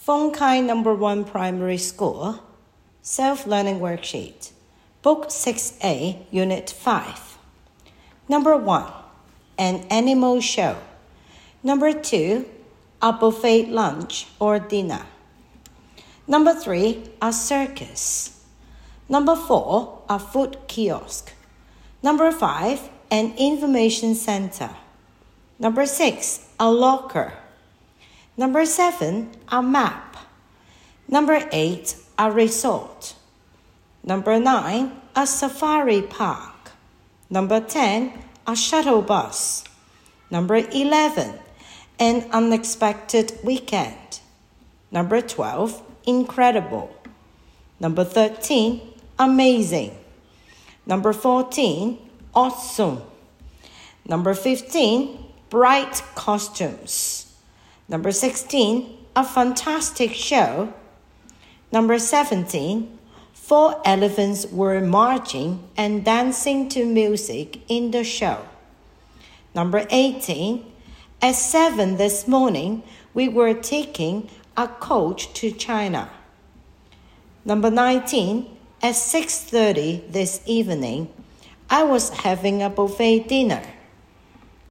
Fengkai Number 1 Primary School, Self-Learning Worksheet, Book 6A, Unit 5. Number 1, an animal show. Number 2, a buffet lunch or dinner. Number 3, a circus. Number 4, a food kiosk. Number 5, an information center. Number 6, a locker. Number 7, a map. Number 8, a resort. Number 9, a safari park. Number 10, a shuttle bus. Number 11, an unexpected weekend. Number 12, incredible. Number 13, amazing. Number 14, awesome. Number 15, bright costumes. Number 16, a fantastic show. Number 17, 4 elephants were marching and dancing to music in the show. Number 18, at 7 this morning, we were taking a coach to China. Number 19, at 6:30 this evening, I was having a buffet dinner.